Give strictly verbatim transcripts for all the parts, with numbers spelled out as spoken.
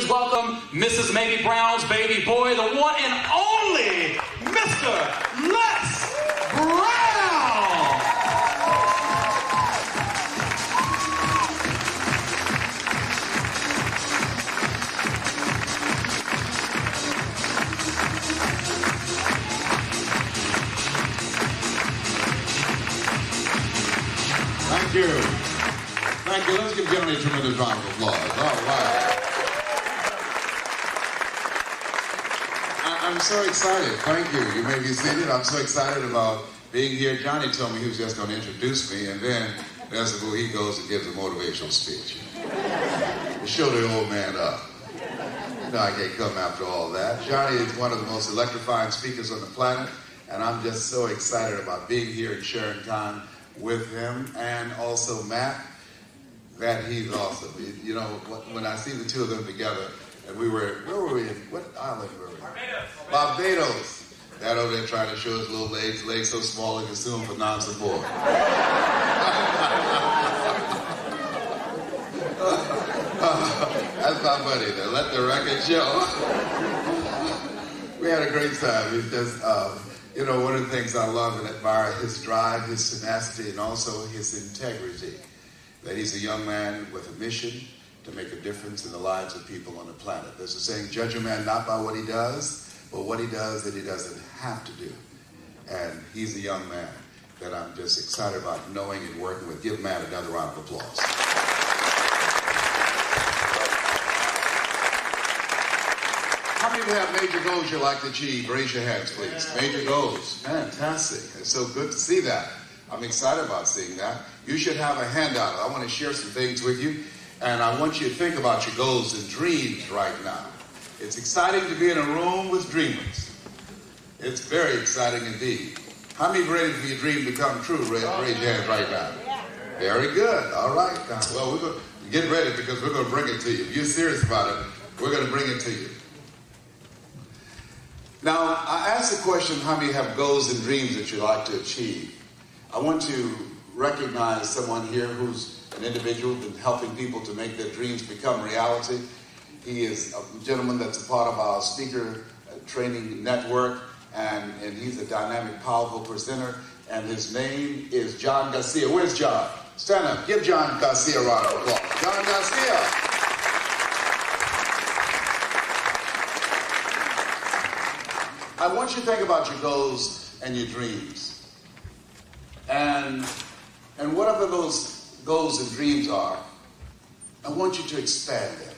welcome Missus Maybe Brown's baby boy, the one and only Mister Les Brown. Thank you. Thank you. Let's give Johnny a tremendous round of applause. All right. I, I'm so excited. Thank you. You may be seated. I'm so excited about being here. Johnny told me he was just going to introduce me, and then that's where he goes and gives a motivational speech. To show the old man up. You know, I can't come after all that. Johnny is one of the most electrifying speakers on the planet, and I'm just so excited about being here and sharing time with him, and also Matt. That he's awesome. You know, when I see the two of them together, and we were, where were we in? What island were we? Barbados. Barbados. That over there trying to show his little legs, legs so small he can sue him for non-support. That's my buddy there. Let the record show. We had a great time. It's just, um, you know, one of the things I love and admire, his drive, his tenacity, and also his integrity. That he's a young man with a mission to make a difference in the lives of people on the planet. There's a saying, judge a man not by what he does, but what he does that he doesn't have to do. And he's a young man that I'm just excited about knowing and working with. Give Matt another round of applause. How many of you have major goals you'd like to achieve? Raise your hands, please. Major goals. Fantastic. It's so good to see that. I'm excited about seeing that. You should have a handout. I want to share some things with you, and I want you to think about your goals and dreams right now. It's exciting to be in a room with dreamers. It's very exciting indeed. How many are ready for your dream to come true? Raise, raise your hands right now. Very good. All right. Now, well, we're going to get ready because we're going to bring it to you. If you're serious about it, we're going to bring it to you. Now, I asked the question, how many have goals and dreams that you'd like to achieve? I want to recognize someone here who's an individual been helping people to make their dreams become reality. He is a gentleman that's a part of our speaker training network, and, and he's a dynamic, powerful presenter, and his name is John Garcia. Where's John? Stand up. Give John Garcia a round of applause. John Garcia. I want you to think about your goals and your dreams. And, and whatever those goals and dreams are, I want you to expand them.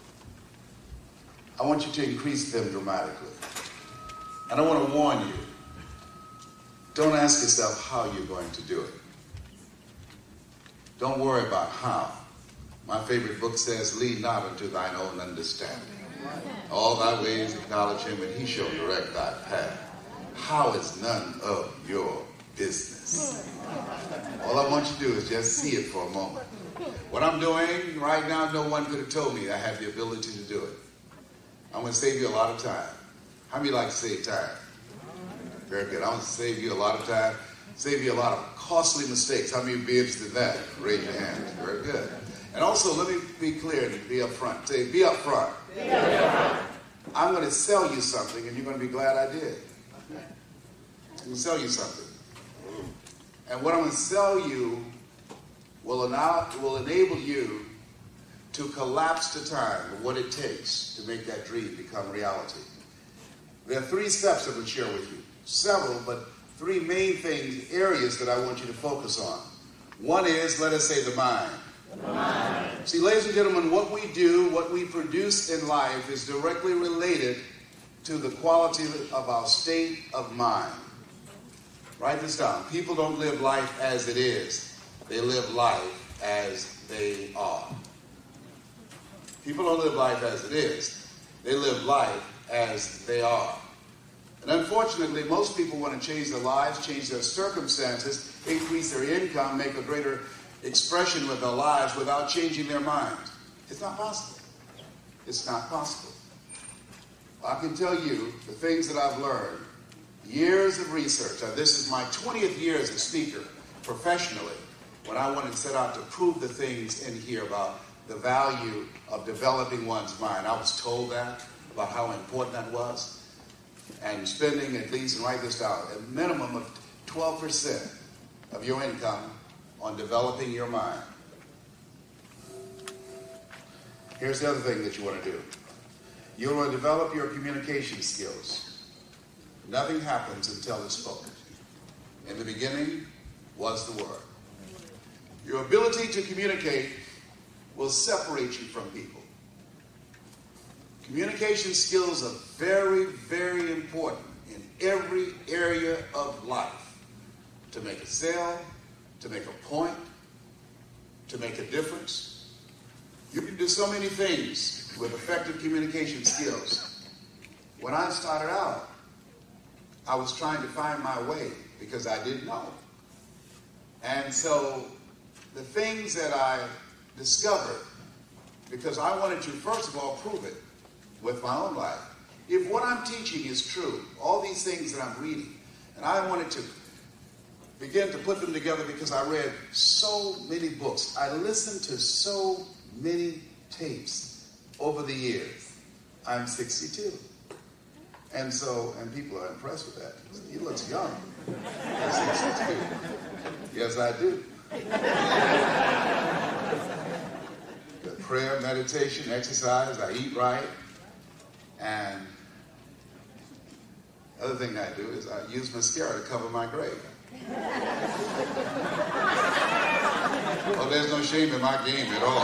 I want you to increase them dramatically. And I want to warn you, don't ask yourself how you're going to do it. Don't worry about how. My favorite book says, lean not unto thine own understanding. All thy ways acknowledge him, and he shall direct thy path. How is none of your business. All I want you to do is just see it for a moment. What I'm doing right now, no one could have told me I had the ability to do it. I'm going to save you a lot of time. How many like to save time? Very good. I'm going to save you a lot of time, save you a lot of costly mistakes. How many would be interested in that? Raise your hand. Very good. And also, let me be clear and be up front. Say, be up front. Be up front. I'm going to sell you something, and you're going to be glad I did. I'm going to sell you something. And what I'm going to sell you will, allow, will enable you to collapse the time of what it takes to make that dream become reality. There are three steps I'm going to share with you. Several, but three main things, areas that I want you to focus on. One is, let us say, the mind. The mind. See, ladies and gentlemen, what we do, what we produce in life is directly related to the quality of our state of mind. Write this down. People don't live life as it is. They live life as they are. People don't live life as it is. They live life as they are. And unfortunately, most people want to change their lives, change their circumstances, increase their income, make a greater expression with their lives without changing their mind. It's not possible. It's not possible. I can tell you the things that I've learned, years of research. Now, this is my twentieth year as a speaker, professionally, when I wanted to set out to prove the things in here about the value of developing one's mind. I was told that, about how important that was. And spending at least, and write this down, a minimum of twelve percent of your income on developing your mind. Here's the other thing that you want to do. You want to develop your communication skills. Nothing happens until it's spoken. In the beginning was the Word. Your ability to communicate will separate you from people. Communication skills are very, very important in every area of life. To make a sale, to make a point, to make a difference. You can do so many things with effective communication skills. When I started out, I was trying to find my way because I didn't know. And so the things that I discovered, because I wanted to, first of all, prove it with my own life. If what I'm teaching is true, all these things that I'm reading, and I wanted to begin to put them together because I read so many books. I listened to so many tapes over the years. I'm sixty-two. And so, and people are impressed with that. He looks young. I'm sixty-two. Yes, I do. The prayer, meditation, exercise, I eat right. And the other thing I do is I use mascara to cover my grave. Oh, there's no shame in my game at all.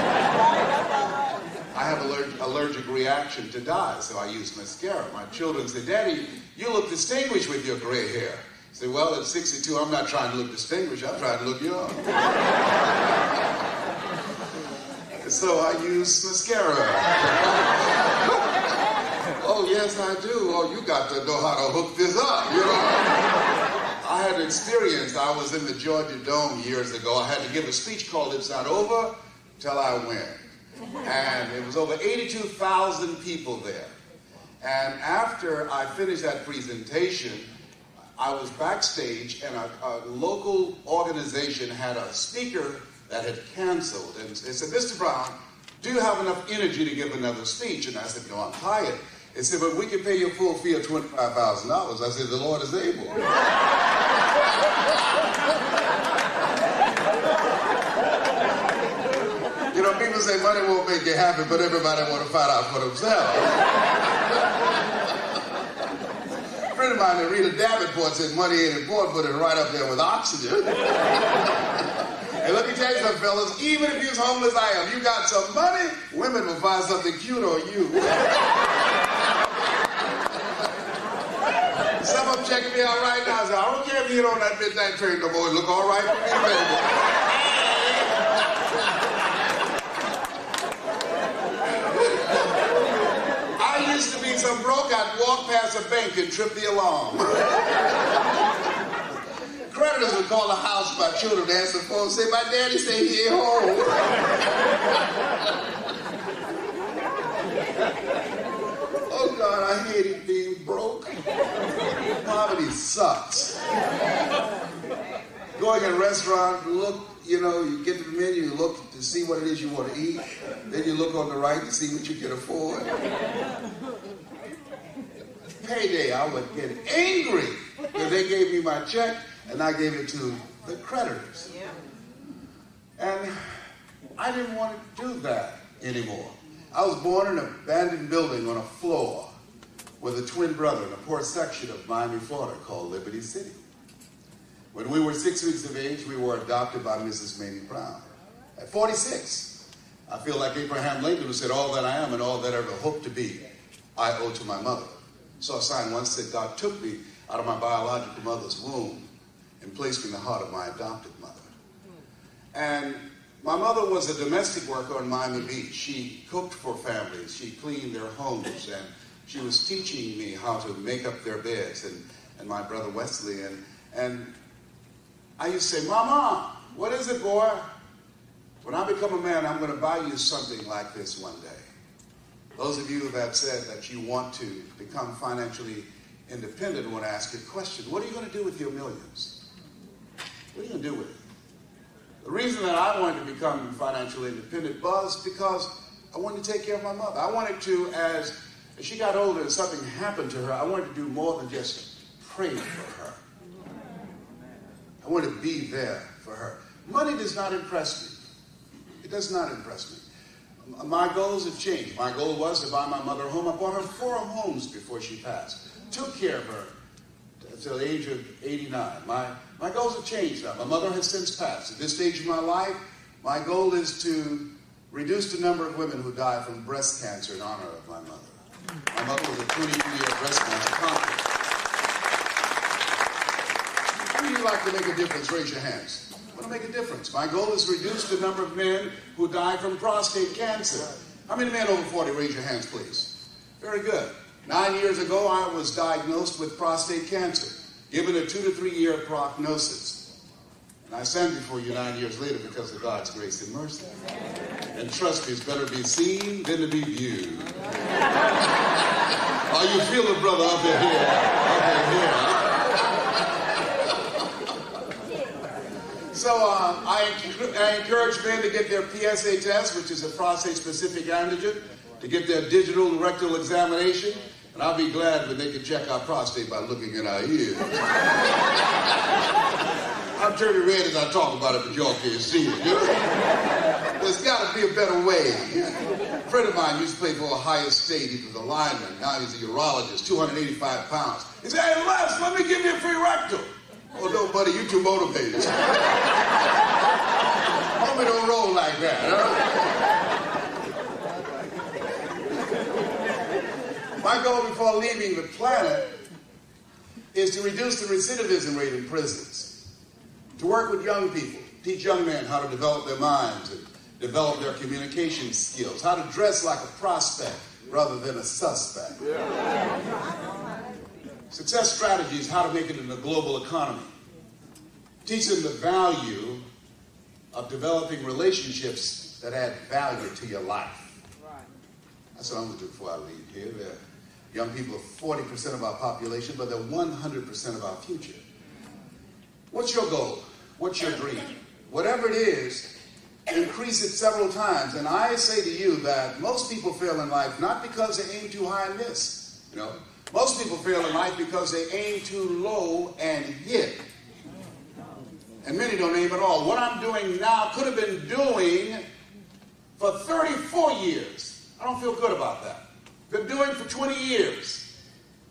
I have allergic, allergic reaction to dye, so I use mascara. My children say, Daddy, you look distinguished with your gray hair. I say, well, at sixty-two, I'm not trying to look distinguished. I'm trying to look young. So I use mascara. Oh, yes, I do. Oh, you got to know how to hook this up, you know. I had experience. I was in the Georgia Dome years ago. I had to give a speech called It's Not Over Till I Win. And it was over eighty-two thousand people there. And after I finished that presentation, I was backstage, and a, a local organization had a speaker that had canceled. And they said, Mister Brown, do you have enough energy to give another speech? And I said, no, I'm tired. They said, but we can pay your full fee of twenty-five thousand dollars. I said, the Lord is able. You know, people say money won't make you happy, but everybody want to find out for themselves. A friend of mine, Rita Davenport, said money ain't important, but it's right up there with oxygen. And let me tell you something, fellas, even if you're as homeless as I am, you got some money, women will find something cute on you. Some of them checking me out right now. I say, I don't care if you get on that midnight train no more. It look all right for me, baby. I used to be so broke, I'd walk past a bank and trip the alarm. Creditors would call the house by children to answer the phone and say, my daddy say he ain't home. Oh, God, I hated being broke. Poverty sucks. Going in a restaurant, look, you know, you get to the menu, you look to see what it is you want to eat. Then you look on the right to see what you can afford. Payday, I would get angry because they gave me my check and I gave it to the creditors. And I didn't want to do that anymore. I was born in an abandoned building on a floor with a twin brother in a poor section of Miami, Florida called Liberty City. When we were six weeks of age, we were adopted by Missus Mamie Brown. At forty-six, I feel like Abraham Lincoln, who said, all that I am and all that I ever hope to be, I owe to my mother. Saw a sign once said, God took me out of my biological mother's womb and placed me in the heart of my adopted mother. And my mother was a domestic worker on Miami Beach. She cooked for families. She cleaned their homes. And she was teaching me how to make up their beds, and, and my brother Wesley. And, and I used to say, Mama, what is it, boy? When I become a man, I'm going to buy you something like this one day. Those of you that said that you want to become financially independent, I want to ask you a question. What are you going to do with your millions? What are you going to do with it? The reason that I wanted to become financially independent was because I wanted to take care of my mother. I wanted to, as, as she got older and something happened to her, I wanted to do more than just pray for her. I wanted to be there for her. Money does not impress me. It does not impress me. My goals have changed. My goal was to buy my mother a home. I bought her four homes before she passed. Took care of her until the age of eighty-nine. My, my goals have changed now. My mother has since passed. At this stage of my life, my goal is to reduce the number of women who die from breast cancer in honor of my mother. My mother was a twenty-two year breast cancer conqueror. How do you like to make a difference? Raise your hands. I want to make a difference. My goal is to reduce the number of men who die from prostate cancer. How many men over forty? Raise your hands, please. Very good. Nine years ago, I was diagnosed with prostate cancer, given a two to three year prognosis. And I stand before you nine years later because of God's grace and mercy. And trust me, it's better to be seen than to be viewed. Oh, you feel it, brother, up in here. Up in here. So uh, I, I encourage men to get their P S A test, which is a prostate-specific antigen, to get their digital rectal examination, and I'll be glad when they can check our prostate by looking in our ears. I'm turning red as I talk about it, but y'all can't see it. You know? There's got to be a better way. A friend of mine used to play for Ohio State. He was a lineman. Now he's a urologist, two hundred eighty-five pounds. He said, "Hey, Les, let me give you a free rectal." Oh, no, buddy, you too motivated. Homie don't roll like that, huh? My goal before leaving the planet is to reduce the recidivism rate in prisons, to work with young people, teach young men how to develop their minds and develop their communication skills, how to dress like a prospect rather than a suspect. Yeah. Success strategies, how to make it in the global economy. Teach them the value of developing relationships that add value to your life. Right. That's what I'm going to do before I leave here. They're, young people are forty percent of our population, but they're one hundred percent of our future. What's your goal? What's your dream? Whatever it is, increase it several times. And I say to you that most people fail in life not because they aim too high and miss. You know, most people fail in life because they aim too low and hit. And many don't aim at all. What I'm doing now could have been doing for thirty-four years. I don't feel good about that. Been doing for twenty years.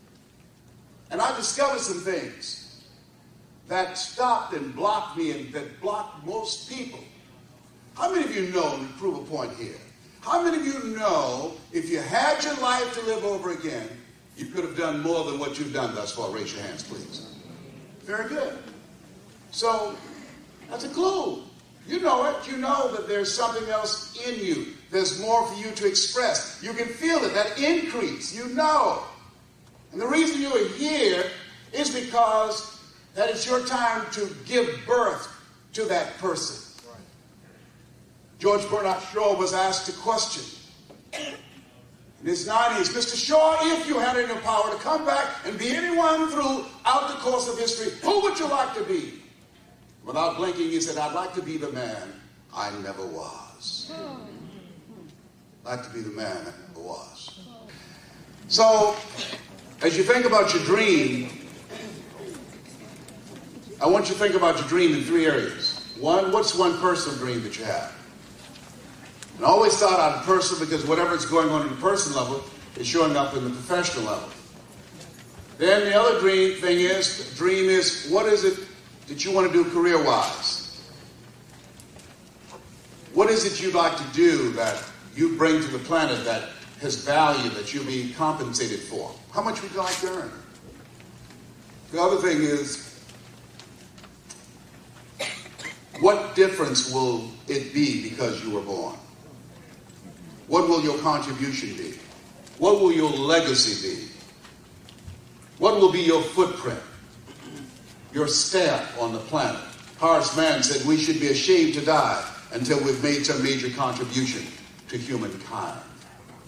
And I discovered some things that stopped and blocked me and that blocked most people. How many of you know, and to prove a point here, how many of you know if you had your life to live over again, you could have done more than what you've done thus far? Raise your hands, please. Very good. So, that's a clue. You know it. You know that there's something else in you. There's more for you to express. You can feel it, that increase. You know. And the reason you are here is because that it's your time to give birth to that person. Right. George Bernard Shaw was asked a question in his nineties, Mister Shaw, if you had it in your power to come back and be anyone throughout the course of history, who would you like to be? Without blinking, he said, I'd like to be the man I never was. I'd like to be the man I never was. So, as you think about your dream, I want you to think about your dream in three areas. One, what's one personal dream that you have? And I always start out in personal because whatever is going on in the personal level is showing up in the professional level. Then the other dream thing is, dream is, what is it that you want to do career-wise? What is it you'd like to do that you bring to the planet that has value that you'll be compensated for? How much would you like to earn? The other thing is, what difference will it be because you were born? What will your contribution be? What will your legacy be? What will be your footprint? Your stamp on the planet. Horace Mann said we should be ashamed to die until we've made some major contribution to humankind.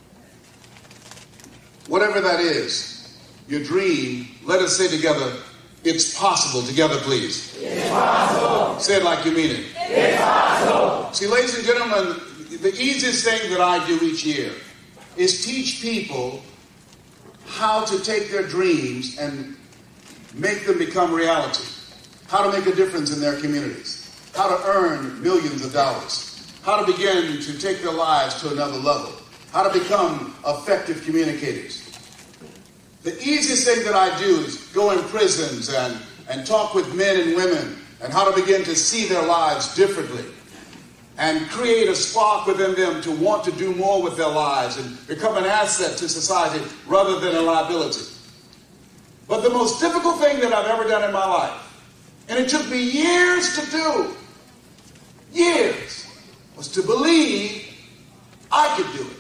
Whatever that is, your dream, let us say together, It's possible. Together, please. It's possible. Say it like you mean it. It's possible. See, ladies and gentlemen, the easiest thing that I do each year is teach people how to take their dreams and make them become reality. How to make a difference in their communities. How to earn millions of dollars. How to begin to take their lives to another level. How to become effective communicators. The easiest thing that I do is go in prisons and, and talk with men and women and how to begin to see their lives differently and create a spark within them to want to do more with their lives and become an asset to society rather than a liability. But the most difficult thing that I've ever done in my life, and it took me years to do, years, was to believe I could do it.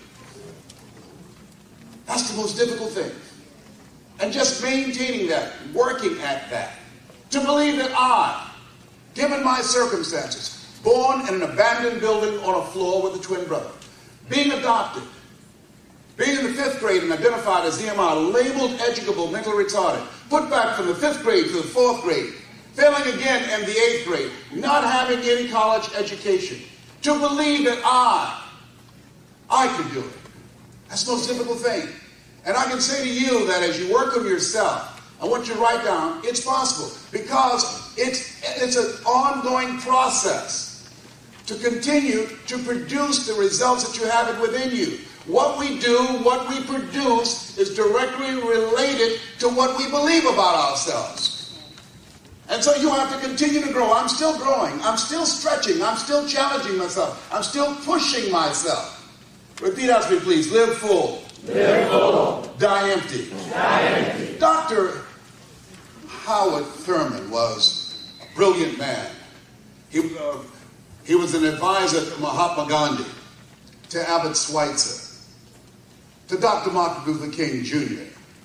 That's the most difficult thing. And just maintaining that, working at that, to believe that I, given my circumstances, born in an abandoned building on a floor with a twin brother, being adopted, being in the fifth grade and identified as E M I, labeled educable, mentally retarded, put back from the fifth grade to the fourth grade, failing again in the eighth grade, not having any college education, to believe that I, I could do it. That's the most difficult thing. And I can say to you that as you work on yourself, I want you to write down, it's possible. Because it's, it's an ongoing process to continue to produce the results that you have it within you. What we do, what we produce, is directly related to what we believe about ourselves. And so you have to continue to grow. I'm still growing. I'm still stretching. I'm still challenging myself. I'm still pushing myself. Repeat after me, please. Live full. Live full. Die empty. Die empty. Doctor Howard Thurman was a brilliant man. He, uh, he was an advisor to Mahatma Gandhi, to Albert Schweitzer, to Doctor Martin Luther King Junior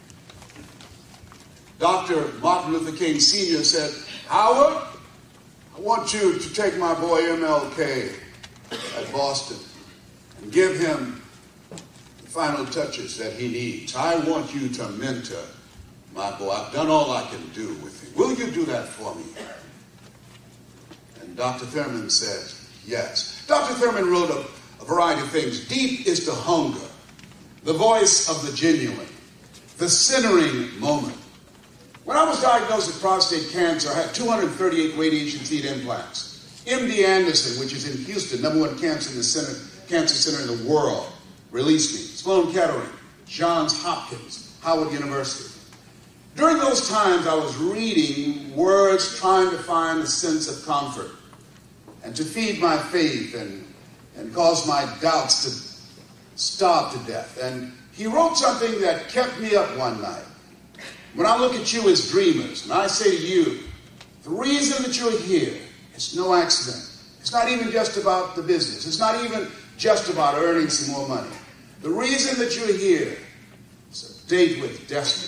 Doctor Martin Luther King Senior said, Howard, I want you to take my boy M L K at Boston and give him the final touches that he needs. I want you to mentor my boy. I've done all I can do with him. Will you do that for me? And Doctor Thurman said, yes. Doctor Thurman wrote a, a variety of things. Deep is the hunger, the voice of the genuine, the centering moment. When I was diagnosed with prostate cancer, I had two hundred thirty-eight radiation seed implants. M D Anderson, which is in Houston, number one cancer, in the center, cancer center in the world, released me. Sloan Kettering, Johns Hopkins, Howard University. During those times, I was reading words, trying to find a sense of comfort and to feed my faith and, and cause my doubts to starve to death. And he wrote something that kept me up one night. When I look at you as dreamers, and I say to you, the reason that you're here is no accident. It's not even just about the business. It's not even just about earning some more money. The reason that you're here is a date with destiny.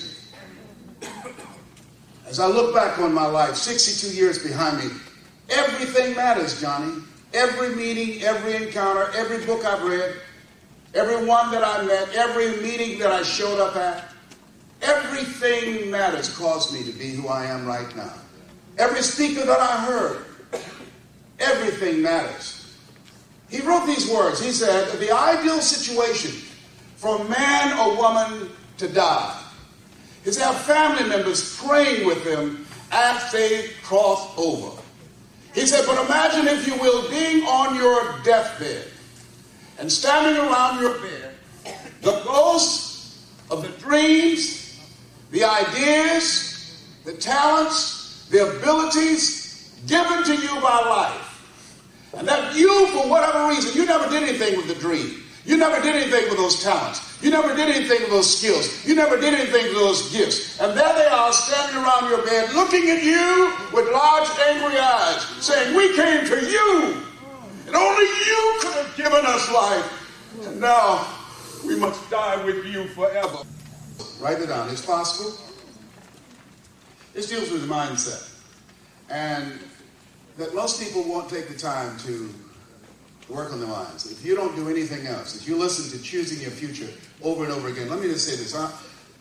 As I look back on my life, sixty-two years behind me, everything matters, Johnny. Every meeting, every encounter, every book I've read, every one that I met, every meeting that I showed up at, everything matters caused me to be who I am right now. Every speaker that I heard, everything matters. He wrote these words. He said, the ideal situation for a man or woman to die is to have family members praying with them as they cross over. He said, but imagine, if you will, being on your deathbed and standing around your bed, the ghosts of the dreams, the ideas, the talents, the abilities given to you by life. And that you, for whatever reason, you never did anything with the dream. You never did anything with those talents. You never did anything with those skills. You never did anything with those gifts. And there they are standing around your bed looking at you with large angry eyes saying, we came to you and only you could have given us life. And now we must die with you forever. Write it down. It's possible. This deals with the mindset. And that most people won't take the time to work on their minds. If you don't do anything else, if you listen to choosing your future over and over again, let me just say this. Huh?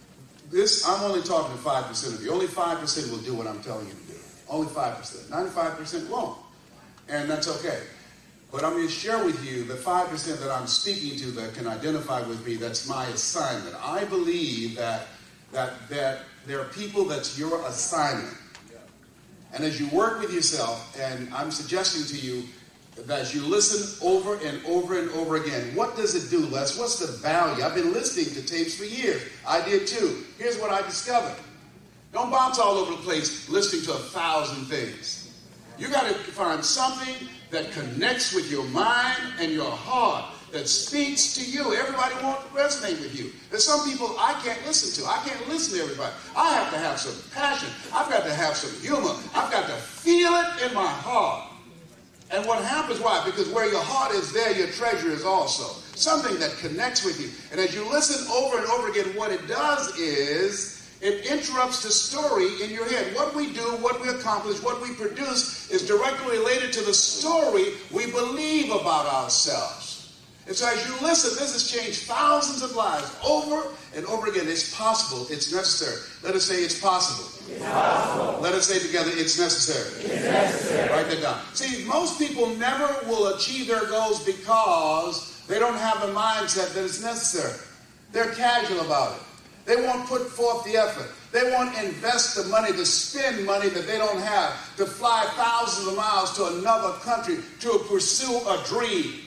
this, I'm only talking to five percent of you. Only five percent will do what I'm telling you to do. Only five percent. ninety-five percent won't. And that's okay. But I'm going to share with you the five percent that I'm speaking to that can identify with me. That's my assignment. I believe that, that, that there are people that's your assignment. And as you work with yourself, and I'm suggesting to you that as you listen over and over and over again, what does it do, Les? What's the value? I've been listening to tapes for years. I did too. Here's what I discovered. Don't bounce all over the place listening to a thousand things. You got to find something that connects with your mind and your heart, that speaks to you. Everybody won't resonate with you. There's some people I can't listen to. I can't listen to everybody. I have to have some passion. I've got to have some humor. I've got to feel it in my heart. And what happens, why? Because where your heart is, there your treasure is also. Something that connects with you. And as you listen over and over again, what it does is it interrupts the story in your head. What we do, what we accomplish, what we produce is directly related to the story we believe about ourselves. And so as you listen, this has changed thousands of lives over and over again. It's possible. It's necessary. Let us say it's possible. It's possible. Let us say together, it's necessary. It's necessary. Write that down. See, most people never will achieve their goals because they don't have the mindset that it's necessary. They're casual about it. They won't put forth the effort. They won't invest the money, to spend money that they don't have, to fly thousands of miles to another country to pursue a dream.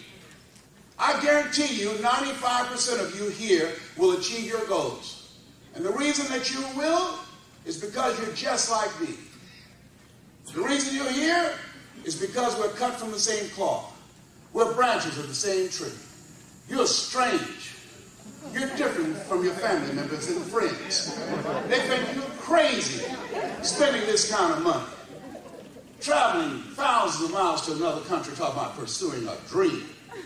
I guarantee you ninety-five percent of you here will achieve your goals. And the reason that you will is because you're just like me. The reason you're here is because we're cut from the same cloth. We're branches of the same tree. You're strange. You're different from your family members and friends. They think you're crazy spending this kind of money. Traveling thousands of miles to another country talking about pursuing a dream.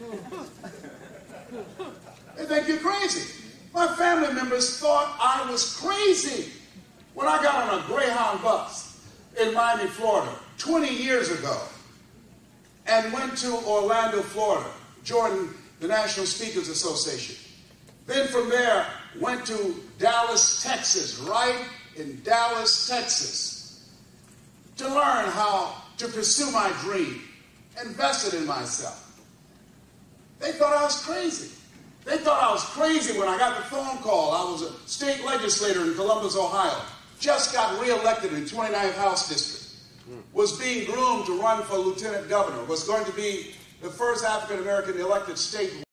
They think you're crazy. My family members thought I was crazy when I got on a Greyhound bus in Miami, Florida, twenty years ago, and went to Orlando, Florida, joined the National Speakers Association. Then from there, went to Dallas, Texas, right in Dallas, Texas, to learn how to pursue my dream, invested in myself. They thought I was crazy. They thought I was crazy when I got the phone call. I was a state legislator in Columbus, Ohio. Just got reelected in twenty-ninth House District. Was being groomed to run for lieutenant governor. Was going to be the first African-American elected state